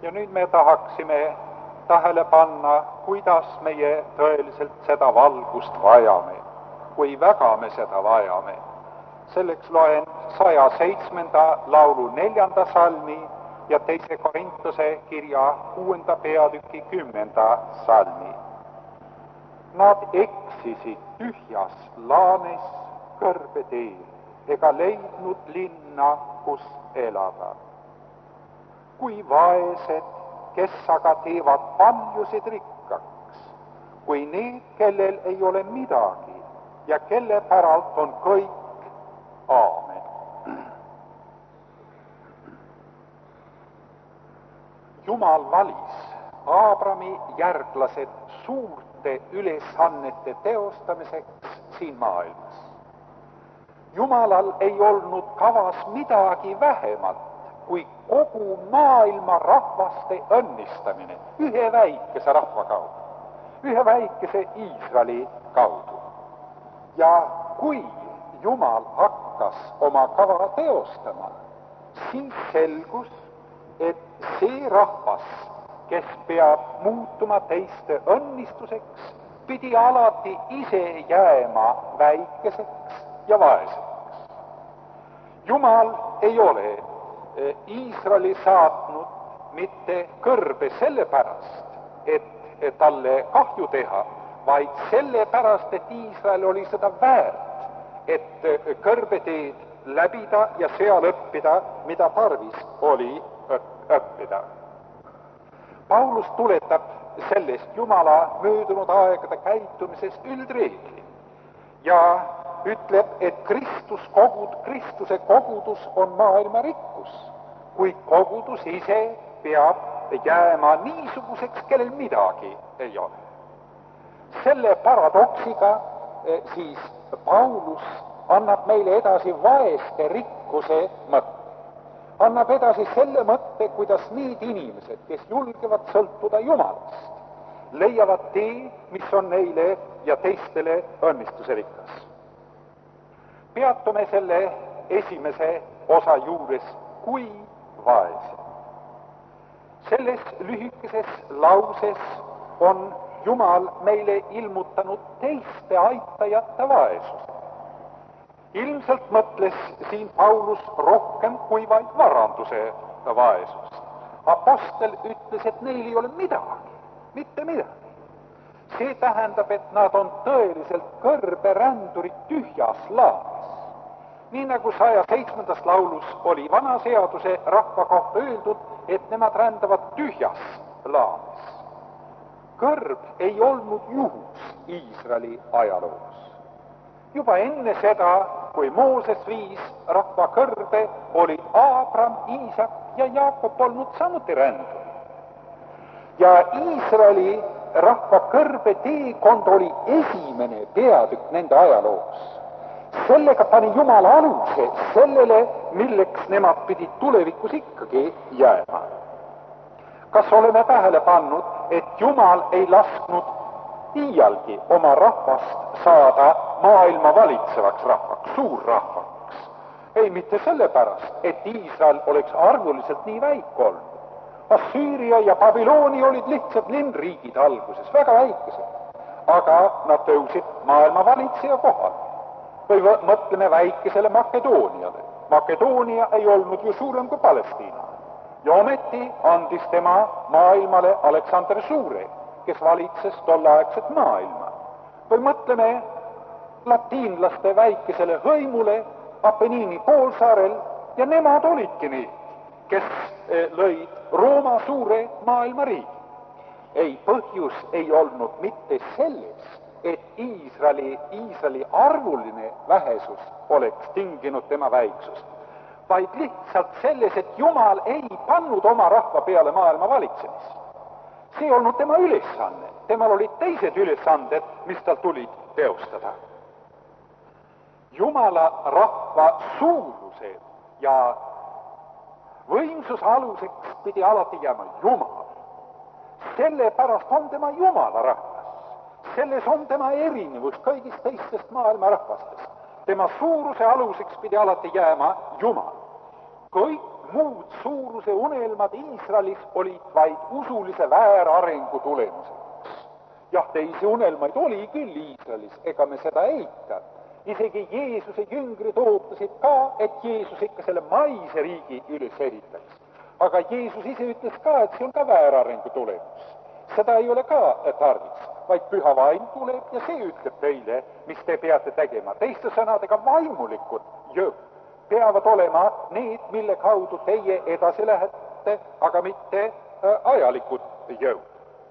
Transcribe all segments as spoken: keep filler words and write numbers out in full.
Ja nüüd me tahaksime tähele panna, kuidas meie tõeliselt seda valgust vajame, kui väga me seda vajame. Selleks loen saja seitsmenda laulu neljanda salmi ja teise Korintuse kirja kuuenda peatüki kümnenda salmi. Nad eksisid tühjas laanes kõrbeteel ega leidnud linna, kus elada. Kui vaesed, kes aga teevad paljusid rikkaks, kui need, kellel ei ole midagi ja kelle päralt on kõik. Aamen. Jumal valis Aabrami järglased suurte ülesannete teostamiseks siin maailmas. Jumalal ei olnud kavas midagi vähemat kui kogu maailma rahvaste õnnistamine ühe väikese rahva kaudu, ühe väikese Iisraeli kaudu. Ja kui Jumal hakkas oma kava teostama, siis selgus, et see rahvas, kes peab muutuma teiste õnnistuseks, pidi alati ise jääma väikeseks ja vaeseks. Jumal ei ole Iisraeli saatnud mitte kõrbe sellepärast, et talle kahju teha, vaid sellepärast, et Iisrael oli seda väärt, et kõrbeteed läbida ja seal õppida, mida tarvis oli õppida. Paulus tuletab sellest Jumala möödunud aegade käitumisest üldreegli ja ütleb, et Kristus kogud, Kristuse kogudus on maailma rikkus, kuid kogudus ise peab jääma niisuguseks, kellel midagi ei ole. Selle paradoksiga siis Paulus annab meile edasi vaeste rikkuse mõtte. Annab edasi selle mõtte, kuidas need inimesed, kes julgevad sõltuda Jumalast, leiavad tee, mis on neile ja teistele õnnistuse rikas. Peatume selle esimese osa juures, kui vaesed. Selles lühikeses lauses on Jumal meile ilmutanud teiste aitajate vaesuse. Ilmselt mõtles siin Paulus rohkem kui vaid varanduse vaesust. Apostel ütles, et neil ei ole midagi, mitte midagi. See tähendab, et nad on tõeliselt kõrberändurid tühjas laanes. Nii nagu saja seitsmendas laulus oli vana seaduse rahva kohta öeldud, et nemad rändavad tühjas laanes. Kõrb ei olnud juhus Iisraeli ajaloos. Juba enne seda, kui Mooses viis rahva kõrbe, olid Aabram, Iisak ja Jaakob olnud samuti rändunud. Ja Iisraeli rahva kõrbe teekond oli esimene peatükk nende ajaloos. Sellega pani Jumal aluse sellele, milleks nemad pidid tulevikus ikkagi jääma. Kas oleme tähele pannud, et Jumal ei lasknud iialgi oma rahvast saada maailma valitsevaks rahvaks, suurrahvaks? Ei, mitte sellepärast, et Iisrael oleks arvuliselt nii väike olnud. Assüüria ja Babylooni olid lihtsalt linnriigid alguses, väga väikesed, aga nad tõusid maailma valitseja kohale. Või mõtleme väikesele Makedooniale. Makedoonia ei olnud ju suurem kui Palestiina. Ja ometi andis tema maailmale Aleksander Suure, kes valitses tolleaegset maailma. Või mõtleme latiinlaste väikesele hõimule Apeniini poolsaarel ja nemad olidki need, kes lõid Rooma suure maailmariigi. Ei, põhjus ei olnud mitte selles, et Iisraeli, Iisraeli arvuline vähesus oleks tinginud tema väiksust, vaid lihtsalt selles, et Jumal ei pannud oma rahva peale maailma valitsemist. See ei olnud tema ülesanne, temal olid teised ülesanded, mis tal tulid teostada. Jumala rahva suuruse ja võimsuse aluseks pidi alati jääma Jumal. Sellepärast on tema Jumala rahvas. Selles on tema erinevus kõigist teistest maailma rahvastest. Tema suuruse aluseks pidi alati jääma Jumal. Kõik muud suuruse unelmad Iisraelis olid vaid usulise väärarengu tulemuseks. Jah, teisi unelmaid oli küll Iisraelis, ega me seda eita. Isegi Jeesuse jüngrid ootasid ka, et Jeesus ikka selle maise riigi üles ehitaks. Aga Jeesus ise ütles ka, et see on ka väärarengu tulemus. Seda ei ole ka tarvis, vaid püha vaim tuleb ja see ütleb teile, mis te peate tegema. Teiste sõnadega vaimulikud jõud peavad olema need, mille kaudu teie edasi lähete, aga mitte ajalikud jõud.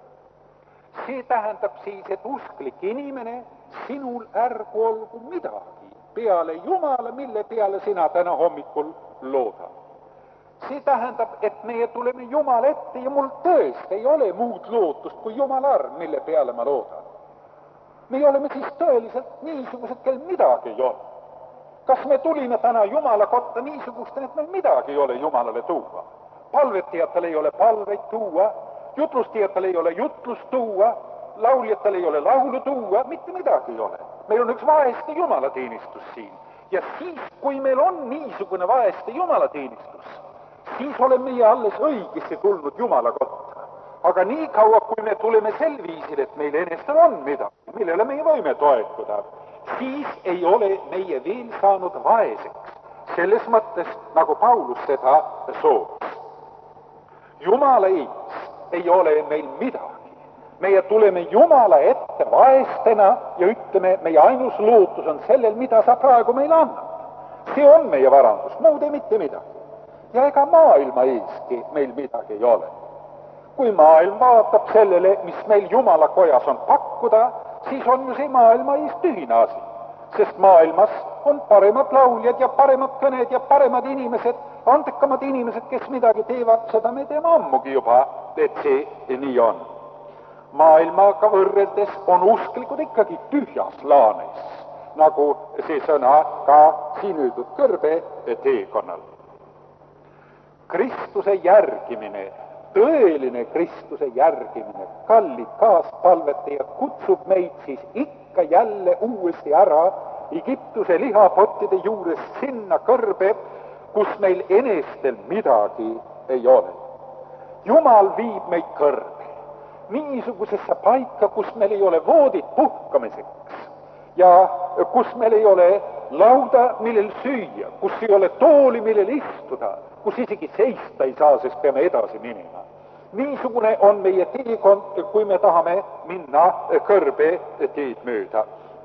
See tähendab siis, et usklik inimene, sinul ärgu olgu midagi peale Jumala, mille peale sina täna hommikul loodad. See tähendab, et meie tuleme Jumala ette ja mul tõesti ei ole muud lootust kui Jumala arm, mille peale ma loodan. Me oleme siis tõeliselt niisugused, kel midagi ei ole. Kas me tulime täna Jumala kotta niisugustena, et meil midagi ei ole Jumalale tuua? Palvetijatel ei ole palveid tuua, jutlustijatel ei ole jutlust tuua, lauljatel ei ole laulu tuua, mitte midagi ei ole. Meil on üks vaeste jumalateenistus siin. Ja siis, kui meil on niisugune vaeste jumalateenistus, siis oleme meie alles õigesti tulnud Jumala kotta. Aga nii kaua, kui me tuleme sel viisil, et meil enestel on midagi, millele meie võime toetuda, siis ei ole meie veel saanud vaeseks. Selles mõttes, nagu Paulus seda soovis. Jumala ees ei ole meil midagi. Meie tuleme Jumala ette vaestena ja ütleme, meie ainus lootus on sellel, mida sa praegu meile annad. See on meie varandus, muud ei mitte midagi. Ja ega maailma eeski meil midagi ei ole. Kui maailm vaatab sellele, mis meil Jumala kojas on pakkuda, siis on ju see maailma ees tühine asi. Sest maailmas on paremad lauljad ja paremad kõned ja paremad inimesed, andekamad inimesed, kes midagi teevad, seda me teeme ammugi juba, et see nii on. Maailmaga võrreldes on usklikud ikkagi tühjas laanes, nagu see sõna ka siin öeldud kõrbe teekonnal. Kristuse järgimine, tõeline Kristuse järgimine, kallid kaaspalvetajad, kutsub meid siis ikka jälle uuesti ära Egiptuse lihapottide juures sinna kõrbe, kus meil enestel midagi ei ole. Jumal viib meid kõrbe niisugusesse paika, kus meil ei ole voodit puhkamiseks ja kus meil ei ole lauda, millel süüa, kus ei ole tooli, millel istuda, kus isegi seista ei saa, sest peame edasi minema. Niisugune on meie teekond, kui me tahame minna kõrbe teed mööda.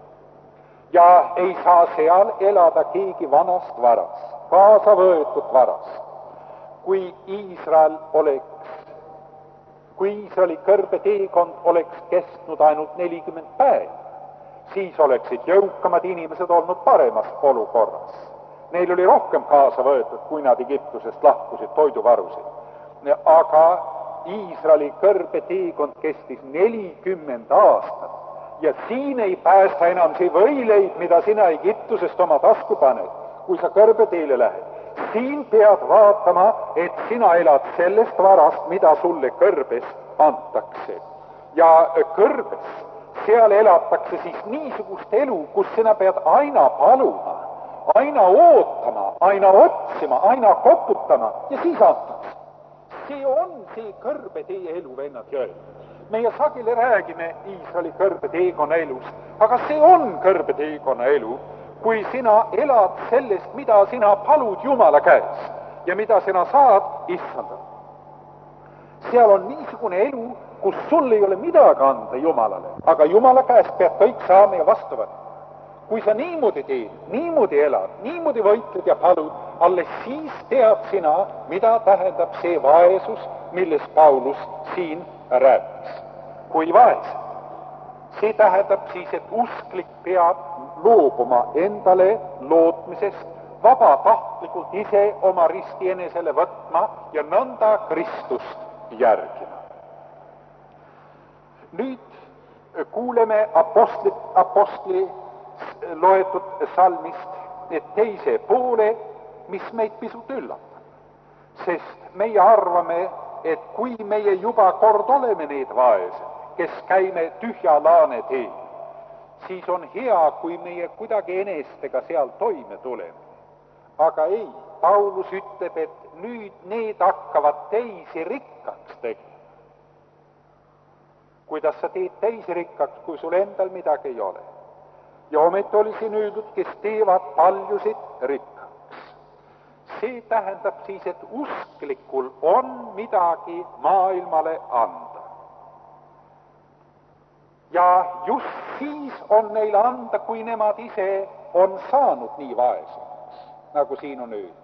Ja ei saa seal elada keegi vanast varast, kaasa võetud varast. Kui Iisrael oleks Kui Iisraeli kõrbe teekond oleks kestnud ainult nelikümmend päeva, siis oleksid jõukamad inimesed olnud paremas olukorras. Neil oli rohkem kaasa võetud, kui nad Egiptusest lahkusid toiduvarusid. Aga Iisraeli kõrbe teekond kestis nelikümmend aastat ja siin ei päästa enam see võileid, mida sina Egiptusest oma tasku paned, kui sa kõrbe teele lähed. Siin pead vaatama, et sina elad sellest varast, mida sulle kõrbes antakse. Ja kõrbes, seal elatakse siis niisugust elu, kus sina pead aina paluma, aina ootama, aina otsima, aina koputama ja siis antakse. See on see kõrbe teie elu, vennad ja õed. Meie sageli räägime Iisraeli kõrbe teekonna elust, aga see on kõrbe teekonna elu, kui sina elad sellest, mida sina palud Jumala käes ja mida sina saad issanda. Seal on niisugune elu, kus sul ei ole midagi anda Jumalale, aga Jumala käest pead kõik saama ja vastu võtta. Kui sa niimoodi teed, niimoodi elad, niimoodi võitled ja palud, alles siis tead sina, mida tähendab see vaesus, milles Paulus siin rääkis. Kui vaesed. See tähendab siis, et usklik peab loobuma endale lootmisest, vabatahtlikult ise oma risti enesele võtma ja nõnda Kristust järgima. Nüüd kuuleme apostli, apostli loetud salmist teise poole, mis meid pisut üllatab. Sest meie arvame, et kui meie juba kord oleme need vaesed, kes käime tühja laane teel, siis on hea, kui meie kuidagi enestega seal toime tuleme. Aga ei, Paulus ütleb, et nüüd need hakkavad teisi rikkaks tegema. Kuidas sa teed teisi rikkaks, kui sul endal midagi ei ole? Ja ometi oli siin öeldud, kes teevad paljusid rikkaks. See tähendab siis, et usklikul on midagi maailmale anda. Ja just siis on neil anda, kui nemad ise on saanud nii vaesemaks, nagu siin on öeldud.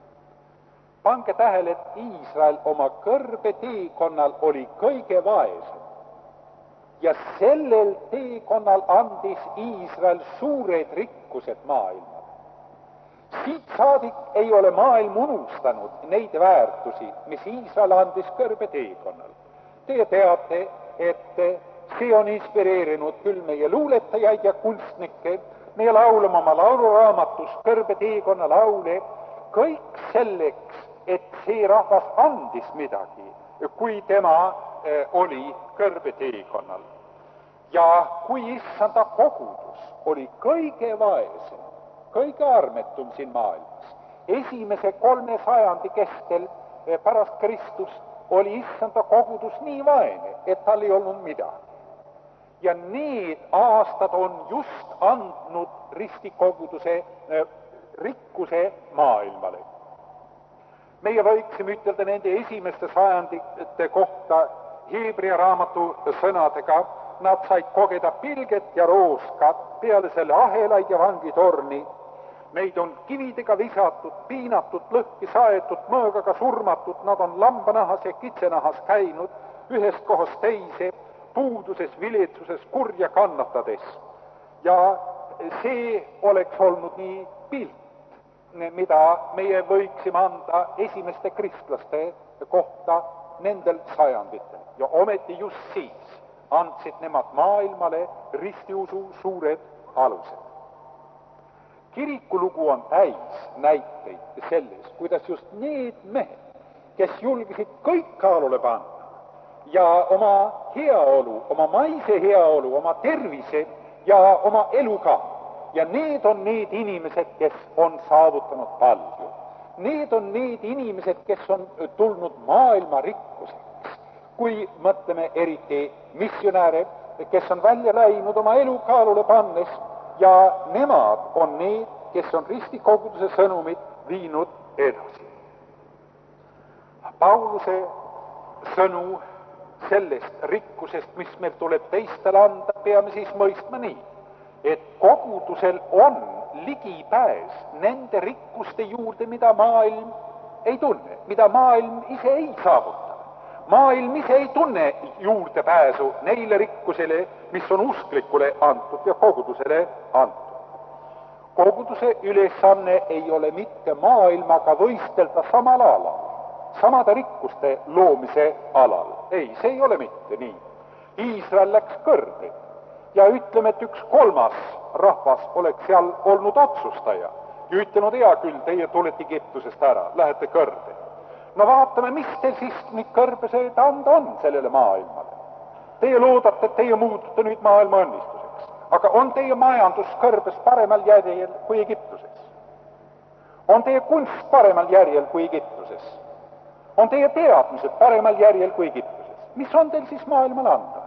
Pange tähele, et Iisrael oma kõrbe teekonnal oli kõige vaesem. Ja sellel teekonnal andis Iisrael suured rikkused maailmale. Siit saadik ei ole maailm unustanud neid väärtusi, mis Iisrael andis kõrbe teekonnal. Te teate, et see on inspireerinud küll meie luuletajaid ja kunstnikke, meie laulame oma lauluraamatus kõrbe teekonna laule, kõik selleks, et see rahvas andis midagi, kui tema oli kõrbe teekonnal. Ja kui issanda kogudus oli kõige vaesem, kõige armetum siin maailmas, esimese kolme sajandi kestel pärast Kristust oli issanda kogudus nii vaene, et tal ei olnud midagi. Ja need aastad on just andnud ristikoguduse rikkuse maailmale. Meie võiksime ütelda nende esimeste sajandite kohta Hebrea raamatu sõnadega, nad said kogeda pilget ja rooskat, peale selle ahelaid ja vangitorni. Neid on kividega visatud, piinatud, lõhki saetud, mõõgaga surmatud, nad on lambanahas ja kitsenahas käinud, ühest kohast teise, puuduses, viletsuses, kurja kannatades. Ja see oleks olnud nii pilt, mida meie võiksime anda esimeste kristlaste kohta nendel sajanditel. Ja ometi just siis andsid nemad maailmale ristiusu suured alused. Kirikulugu on täis näiteid selles, kuidas just need mehed, kes julgesid kõik kaalule panna ja oma heaolu, oma maise heaolu, oma tervise ja oma elu ka. Ja need on need inimesed, kes on saavutanud palju. Need on need inimesed, kes on tulnud maailma rikkuseks. Kui mõtleme eriti missionääre, kes on välja läinud oma elu kaalule pannes, ja nemad on need, kes on ristikoguduse sõnumit viinud edasi. Pauluse sõnu sellest rikkusest, mis meil tuleb teistele anda, peame siis mõistma nii, et kogudusel on ligipääs nende rikkuste juurde, mida maailm ei tunne, mida maailm ise ei saavuta. Maailm ise ei tunne juurdepääsu neile rikkusele, mis on usklikule antud ja kogudusele antud. Koguduse ülesanne ei ole mitte maailmaga võistelda samal alal, samade rikkuste loomise alal. Ei, see ei ole mitte nii. Iisrael läks kõrge ja ütleme, et üks kolmas rahvas oleks seal olnud otsustaja ja ütlenud, hea küll, teie tulete Egiptusest ära, lähete kõrge. No vaatame, mis teil siis nüüd kõrbesööd anda on sellele maailmale. Teie loodate, et teie muutute nüüd maailma õnnistuseks, aga on teie majandus kõrbes paremal järjel kui Egiptuses? On teie kunst paremal järjel kui Egiptuses? On teie teadmised paremal järjel kui Egiptuses? Mis on teil siis maailmal anda?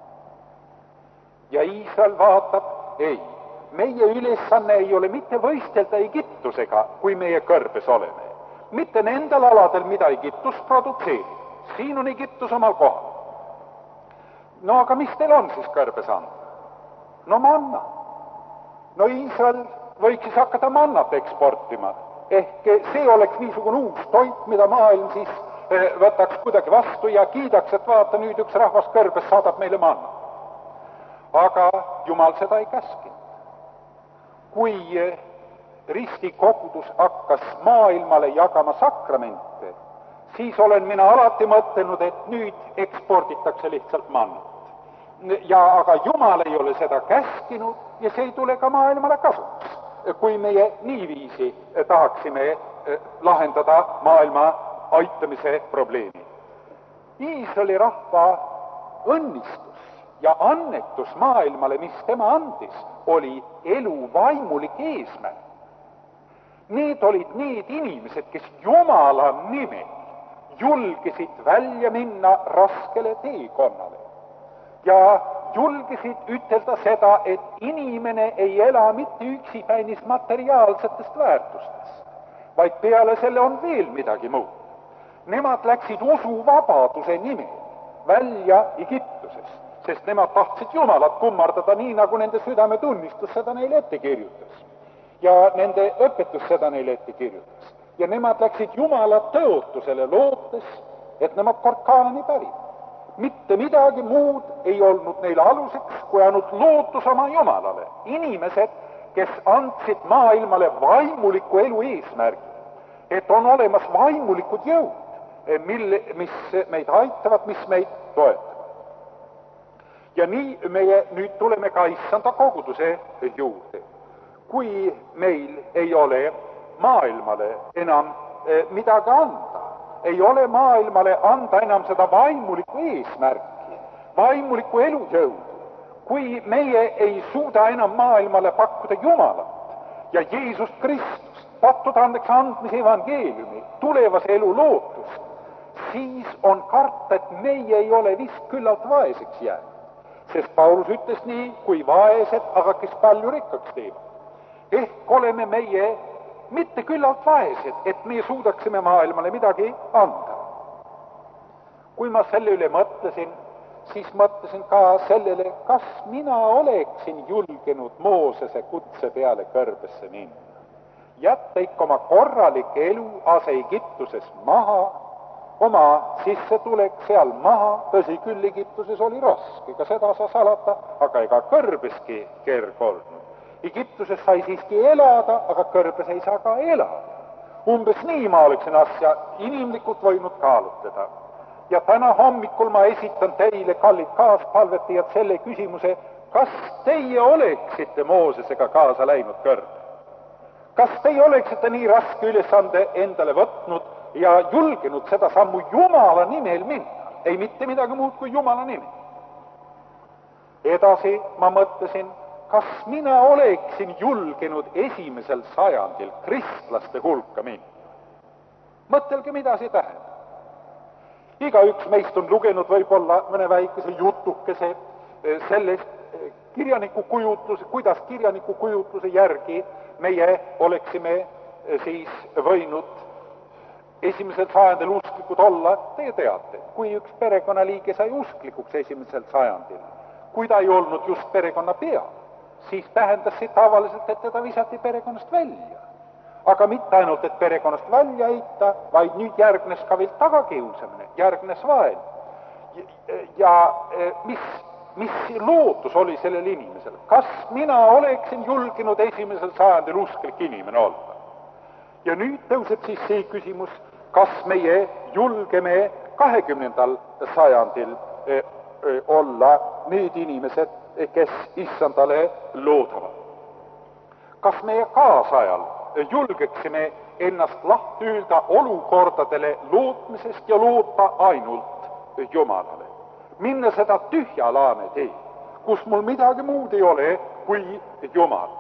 Ja Iisrael vaatab, ei, meie ülesanne ei ole mitte võistelda Egiptusega, kui meie kõrbes oleme. Mitte nendel aladel, mida Egiptus produtseerib. Siin on Egiptus omal kohal. No aga mis teil on siis kõrbes anda? No manna. No Iisrael võiks siis hakata mannat eksportima. Ehk see oleks niisugune uus toit, mida maailm siis võtaks kuidagi vastu ja kiidaks, et vaata, nüüd üks rahvas kõrbes saadab meile manna. Aga Jumal seda ei käskinud. Kui ristikogudus hakkas maailmale jagama sakramente, siis olen mina alati mõtelnud, et nüüd eksporditakse lihtsalt mannat. Ja aga Jumal ei ole seda käskinud ja see ei tule ka maailmale kasuks, kui meie niiviisi tahaksime lahendada maailma aitamise probleemi. Iisraeli rahva õnnistus ja annetus maailmale, mis tema andis, oli elu vaimulik eesmärk. Need olid need inimesed, kes Jumala nimel julgesid välja minna raskele teekonnale ja julgesid ütelda seda, et inimene ei ela mitte üksipäinis materiaalsetest väärtustest, vaid peale selle on veel midagi muud. Nemad läksid usuvabaduse nimel välja Egiptusest, sest nemad tahtsid Jumalat kummardada nii, nagu nende südametunnistus seda neile ette kirjutas ja nende õpetus seda neile ette kirjutas. Ja nemad läksid Jumala tõotusele lootes, et nemad kord Kaanani pärib. Mitte midagi muud ei olnud neile aluseks, kui ainult lootus oma Jumalale. Inimesed, kes andsid maailmale vaimuliku elu eesmärgi, et on olemas vaimulikud jõud, mille, mis meid aitavad, mis meid toetavad. Ja nii meie nüüd tuleme ka issanda koguduse juurde. Kui meil ei ole maailmale enam midagi anda, ei ole maailmale anda enam seda vaimulikku eesmärki, vaimulikku elujõudu, kui meie ei suuda enam maailmale pakkuda Jumalat ja Jeesust Kristust, pattude andeks andmise evangeeliumi, tulevase elu lootust, siis on karta, et meie ei ole vist küllalt vaeseks jäänud. Sest Paulus ütles nii, kui vaesed, aga kes palju rikkaks teevad. Ehk oleme meie mitte küllalt vaesed, et meie suudaksime maailmale midagi anda. Kui ma selle üle mõtlesin, siis mõtlesin ka sellele, kas mina oleksin julgenud Moosese kutse peale kõrbesse minna. Jätta ikka oma korralik elu ase Egiptuses maha, oma sissetulek seal maha, tõsi küll, Egiptuses oli raske, ega seda sa salata, aga ega kõrbeski kerg olnud. Egiptuses sai siiski elada, aga kõrbes ei saa ka elada. Umbes nii ma oleksin asja inimlikult võinud kaalutleda. Ja täna hommikul ma esitan teile, kallid kaaspalvetajad, selle küsimuse, kas teie oleksite Moosesega kaasa läinud kõrbe? Kas teie oleksite nii raske ülesande endale võtnud ja julgenud seda sammu Jumala nimel minna? Ei mitte midagi muud kui Jumala nimel. Edasi ma mõtlesin, kas mina oleksin julgenud esimesel sajandil kristlaste hulka minna? Mõtelge, mida see tähendab. Igaüks meist on lugenud võib-olla mõne väikese jutukese sellest kirjaniku kujutluse, kuidas kirjaniku kujutluse järgi meie oleksime siis võinud esimesel sajandil usklikud olla. Te teate, kui üks perekonnaliige sai usklikuks esimesel sajandil, kui ta ei olnud just perekonna pea, siis tähendas see tavaliselt, et teda visati perekonnast välja. Aga mitte ainult, et perekonnast välja heita, vaid nüüd järgnes ka veel tagakiusamine, järgnes vaen. Ja mis, mis lootus oli sellel inimesel? Kas mina oleksin julgenud esimesel sajandil usklik inimene olla? Ja nüüd tõuseb siis see küsimus, kas meie julgeme kahekümnendal sajandil olla need inimesed, kes issandale loodavad. Kas meie kaasajal julgeksime ennast lahti ülda olukordadele lootmisest ja loota ainult Jumalale? Minna seda tühja laane teed, kus mul midagi muud ei ole kui Jumal.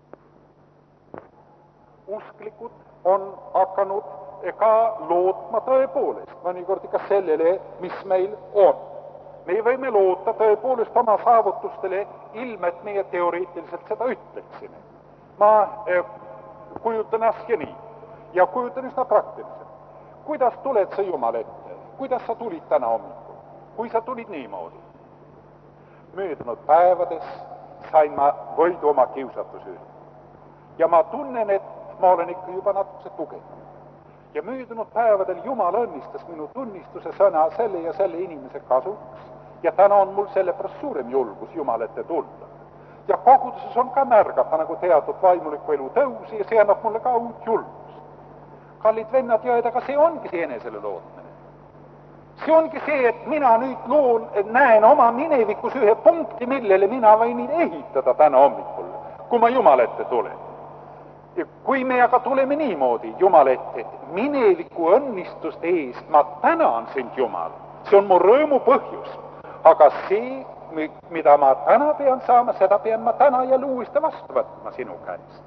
Usklikud on hakanud ka lootma tõepoolest, mõnikord ikka sellele, mis meil on. Me võime loota tõepoolest oma saavutustele, ilma et meie teoreetiliselt seda ütleksime. Ma kujutan asja nii ja kujutan üsna praktiliselt. Kuidas tuled sa Jumal ette? Kuidas sa tulid täna hommikul? Kui sa tulid niimoodi? Möödunud päevades sain ma võidu oma kiusatuse üle. Ja ma tunnen, et ma olen ikka juba natukese tugev. Ja möödunud päevadel Jumal õnnistas minu tunnistuse sõna selle ja selle inimese kasuks. Ja täna on mul sellepärast suurem julgus Jumal ette tulla. Ja koguduses on ka märgata nagu teatud vaimuliku elu tõusi ja see annab mulle ka uut julgust. Kallid vennad ja õed, aga see ongi see enesele lootmine. See ongi see, et mina nüüd loon, näen oma minevikus ühe punkti, millele mina võin ehitada täna hommikul, kui ma Jumal ette tulen. Ja kui me aga tuleme niimoodi Jumal ette, et mineviku õnnistuste eest ma tänan sind Jumal, see on mu rõõmu põhjus. Aga see, mida ma täna pean saama, seda pean ma täna jälle uuesti vastu võtma sinu käest.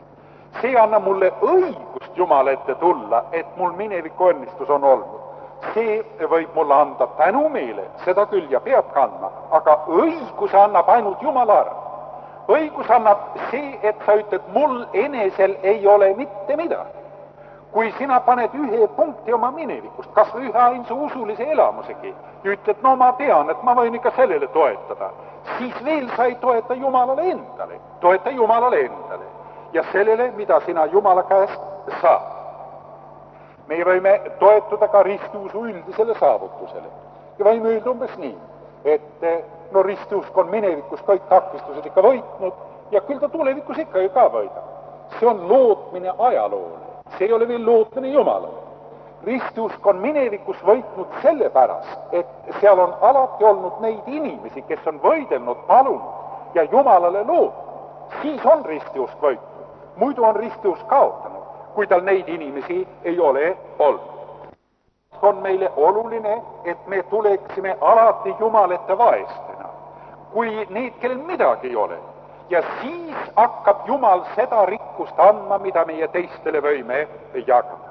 see ei anna mulle õigust Jumala ette tulla, et mul mineviku õnnistus on olnud. See võib mulle anda tänumeele, seda küll ja peab kandma, aga õiguse annab ainult Jumala arm. Õigus annab see, et sa ütled, mul enesel ei ole mitte midagi. Kui sina paned ühe punkti oma minevikust, kas või ühe ainsa usulise elamusegi, ja ütled, no ma tean, et ma võin ikka sellele toetada, siis veel sa ei toeta Jumalale endale, toeta Jumalale endale ja sellele, mida sina Jumala käest saad. Me võime toetuda ka ristiusu üldisele saavutusele ja võime öelda umbes nii, et no ristiusk on minevikus kõik takistused ikka võitnud ja küll ta tulevikus ikka ju ka võidab. See on lootmine ajaloole, see ei ole veel lootmine Jumalale. Ristiusk on minevikus võitnud sellepärast, et seal on alati olnud neid inimesi, kes on võidelnud, palunud ja Jumalale lootnud. Siis on ristiusk võitnud, muidu on ristiusk kaotanud, kui tal neid inimesi ei ole olnud. On meile oluline, et me tuleksime alati Jumalete vaestena, kui need, kellel midagi ei ole. Ja siis hakkab Jumal seda rikkust andma, mida meie teistele võime jagada.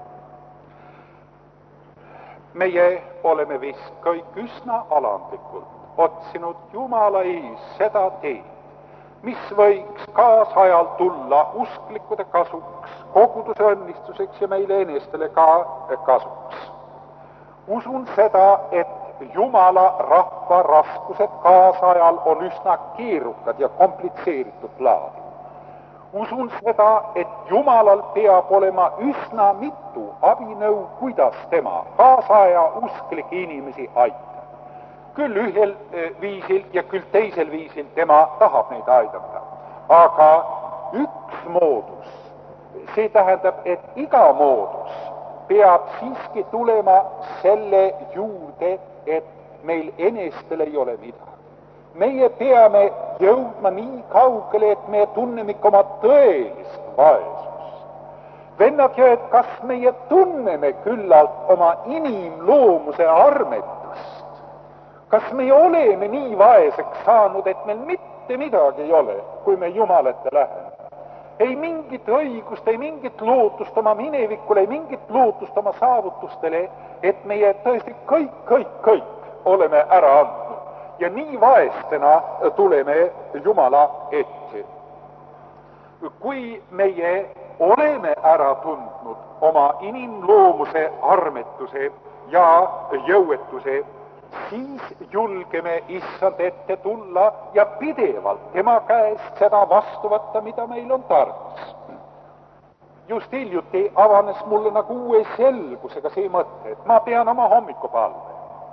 Meie oleme vist kõik üsna alandlikult otsinud Jumala ees seda teed, mis võiks kaasajal tulla usklikkude kasuks, koguduse õnnistuseks ja meile enestele ka kasuks. Usun seda, et Jumala rahva raskused kaasajal on üsna keerukad ja komplitseeritud laadi. Usun seda, et Jumalal peab olema üsna mitu abinõu, kuidas tema kaasaja usklikke inimesi aitab. Küll ühel viisil ja küll teisel viisil tema tahab neid aidata. Aga üks moodus, see tähendab, et iga moodus peab siiski tulema selle juurde, et meil enestel ei ole midagi. Meie peame jõudma nii kaugele, et me tunneme ikka oma tõelist vaesust. Vennad ja et kas meie tunneme küllalt oma inimloomuse armetust? Kas me oleme nii vaeseks saanud, et meil mitte midagi ei ole, kui me Jumalate läheme? Ei mingit õigust, ei mingit lootust oma minevikule, ei mingit lootust oma saavutustele, et meie tõesti kõik, kõik, kõik oleme ära andnud. Ja nii vaestena tuleme Jumala ette. Kui meie oleme ära tundnud oma inimloomuse armetuse ja jõuetuse, siis julgeme issand ette tulla ja pidevalt tema käest seda vastu võtta, mida meil on tarvis. Just hiljuti avanes mulle nagu uue selgusega see mõte, et ma pean oma hommikupalve.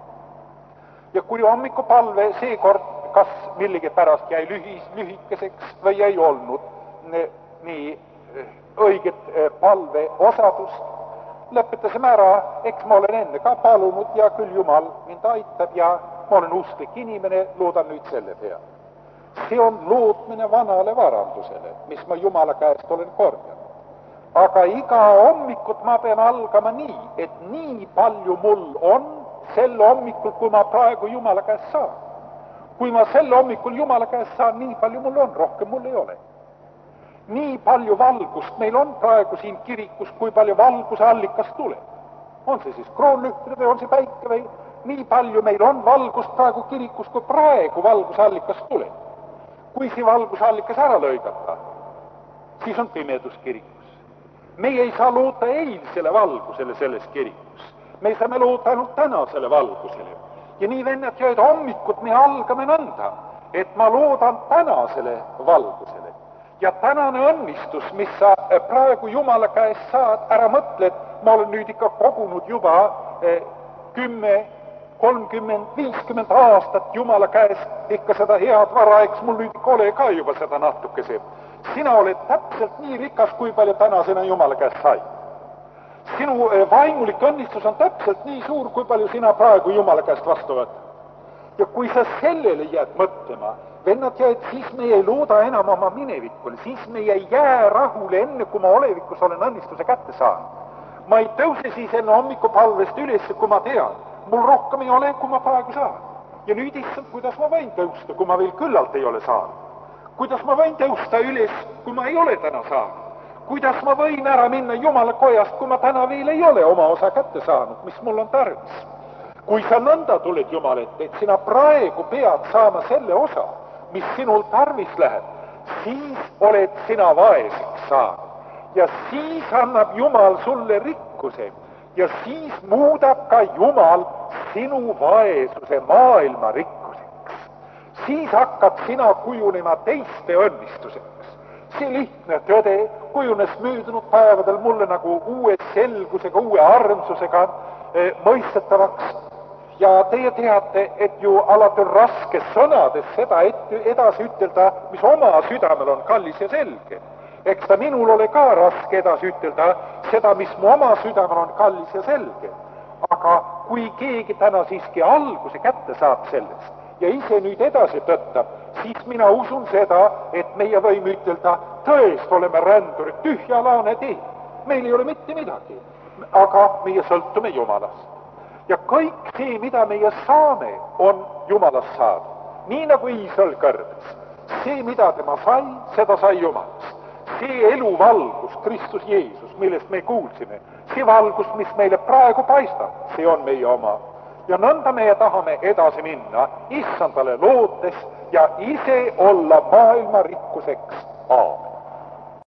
Ja kui hommikupalve seekord kas millegi pärast jäi lühis, lühikeseks või ei olnud nii õiget palve osadust, lõpetasime ära, eks ma olen enne ka palunud ja küll Jumal mind aitab ja ma olen usklik inimene, loodan nüüd selle peale. See on lootmine vanale varandusele, mis ma Jumala käest olen korjanud. Aga iga hommikut ma pean algama nii, et nii palju mul on sel hommikul, kui ma praegu Jumala käest saan. Kui ma sel hommikul Jumala käest saan, nii palju mul on, rohkem mul ei ole. Nii palju valgust meil on praegu siin kirikus, kui palju valguse allikast tuleb. On see siis kroonlühtre või on see päike või? Nii palju meil on valgust praegu kirikus, kui praegu valguse allikast tuleb. Kui see valguse allikas ära lõigata, siis on pimedus kirikus. Meie ei saa loota eilsele valgusele selles kirikus. Me saame loota ainult tänasele valgusele. Ja nii vennad ja et hommikut me algame nõnda, et ma loodan tänasele valgusele. Ja tänane õnnistus, mis sa praegu Jumala käest saad, ära mõtle, et ma olen nüüd ikka kogunud juba eh, kümme, kolmkümmend, viiskümmend aastat Jumala käest ikka seda head vara, eks mul nüüd ikka ole ka juba seda natukese. Sina oled täpselt nii rikas, kui palju tänasena Jumala käest sai. Sinu vaimulik õnnistus on täpselt nii suur, kui palju sina praegu Jumala käest vastu võtad. Ja kui sa sellele jääd mõtlema, vennad ja et siis me ei looda enam oma minevikul, siis me ei jää rahule enne, kui ma olevikus olen õnnistuse kätte saanud. Ma ei tõuse siis enne hommikupalvest üles, kui ma tean, mul rohkem ei ole, kui ma praegu saan. Ja nüüd issand, kuidas ma võin tõusta, kui ma veel küllalt ei ole saanud? Kuidas ma võin tõusta üles, kui ma ei ole täna saanud? kuidas ma võin ära minna Jumala kojast, kui ma täna veel ei ole oma osa kätte saanud, mis mul on tarvis? Kui sa nõnda tuled Jumal ette, et sina praegu pead saama selle osa, mis sinul tarvis läheb, siis oled sina vaeseks saanud ja siis annab Jumal sulle rikkuse ja siis muudab ka Jumal sinu vaesuse maailma rikkuseks. Siis hakkad sina kujunema teiste õnnistuseks. See lihtne tõde kujunes möödunud päevadel mulle nagu uue selgusega, uue armsusega eh, mõistetavaks. Ja teie teate, et ju alati on raske sõnades seda ette edasi ütelda, mis oma südamel on kallis ja selge. Eks ta minul ole ka raske edasi ütelda seda, mis mu oma südamel on kallis ja selge. Aga kui keegi täna siiski alguse kätte saab sellest ja ise nüüd edasi tõttab, siis mina usun seda, et meie võime ütelda, tõest oleme rändurid, tühjalaane tee. Meil ei ole mitte midagi, aga meie sõltume Jumalast. Ja kõik see, mida meie saame, on Jumalast saada. Nii nagu Iisrael kõrbes. See, mida tema sai, seda sai Jumalast. See eluvalgus, Kristus Jeesus, millest me kuulsime, see valgus, mis meile praegu paistab, see on meie oma. Ja nõnda me tahame edasi minna, issandale lootes ja ise olla maailma rikkuseks. Aamen.